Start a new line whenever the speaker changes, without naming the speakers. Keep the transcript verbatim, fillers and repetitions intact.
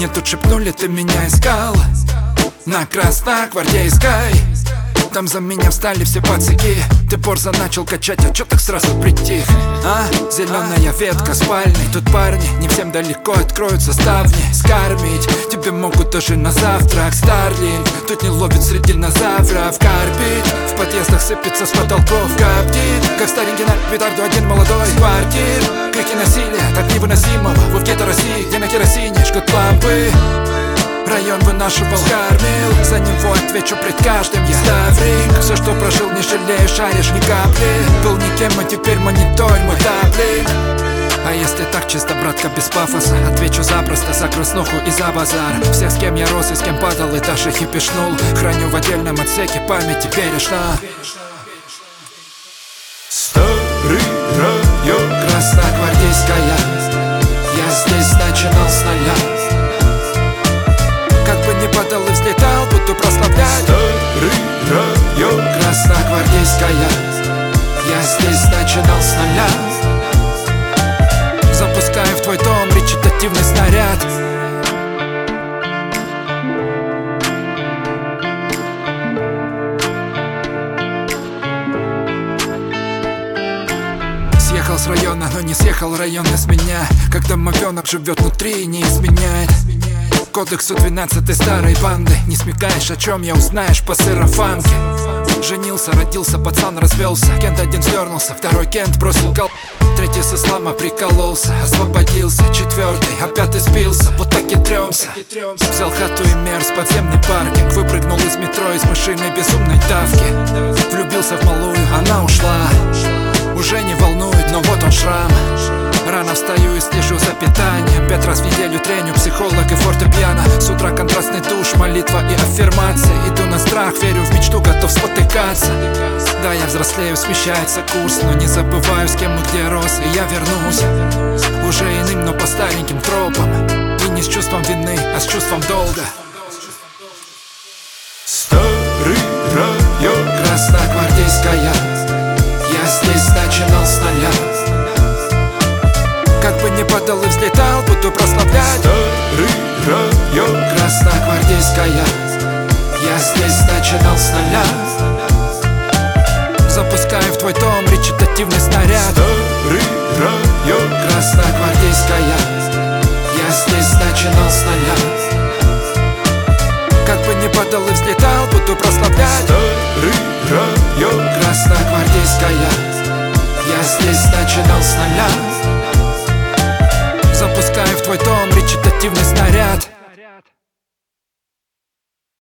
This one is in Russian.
тут шепнули, ты меня искал на Красногвардейской. Там за меня встали все пацаки. Ты борзо начал качать, а чё так сразу притих? А? Зеленая ветка спальни. Тут парни, не всем далеко откроются ставни. Скормить тебе могут даже на завтрак. Старлинг тут не ловит среди динозавров. Карпить в подъездах сыпется с потолков. Коптит, как старенький на петарду один молодой. Квартир, крики насилия, так невыносимого. Вы в гетто России, где на керосине жгут лампы. Район вынашивал, кормил, за него отвечу пред каждым я. Ставрик, все, что прожил, не жалеешь, шаришь ни капли. Был никем, а теперь мониторь мой таблик. А если так чисто, братка, без пафоса, отвечу запросто за краснуху и за базар. Всех, с кем я рос и с кем падал и даже хипишнул, храню в отдельном отсеке памяти бережно.
Старый район,
Красногвардейская. Я здесь начинал с нуля. Как бы ни падал и взлетал, буду прославлять.
Старый район,
Красногвардейская. Я здесь начинал с нуля. Запускаю в твой дом речитативный снаряд. Съехал с района, но не съехал район из меня. Как домовенок живет внутри и не изменяет кодексу двенадцатой старой банды. Не смекаешь, о чем я узнаешь по сарафанке. Женился, родился, пацан развелся. Кент один сдернулся, второй Кент бросил кол. Третий с ислама прикололся, освободился. Четвертый, а пятый спился, вот так и трёмся. Взял хату и мерз, подземный паркинг. Выпрыгнул из метро, из машины безумной давки. Влюбился в малую, она ушла. Уже не волнует, но вот он шрам. Рано встаю и слежу за питанием. Пять раз в неделю треню психолог и фортепиано. С утра контрастный душ, молитва и аффирмация. Иду на страх, верю в мечту, готов спотыкаться. Да, я взрослею, смещается курс, но не забываю, с кем и где рос. И я вернусь уже иным, но по стареньким тропам. И не с чувством вины, а с чувством долга.
Старый район,
Красногвардейская. Я здесь начинал с нуля. Как бы ни падал и взлетал, буду прославлять.
Старый район,
Красногвардейская. Я здесь начинал с нуля. Запускаю в твой дом речитативный снаряд.
Старый район,
Красногвардейская. Я здесь начинал с нуля. Как бы ни падал и взлетал, буду прославлять.
Старый район,
Красногвардейская. Я здесь начинал с нуля. Запускаю в твой дом речитативный снаряд.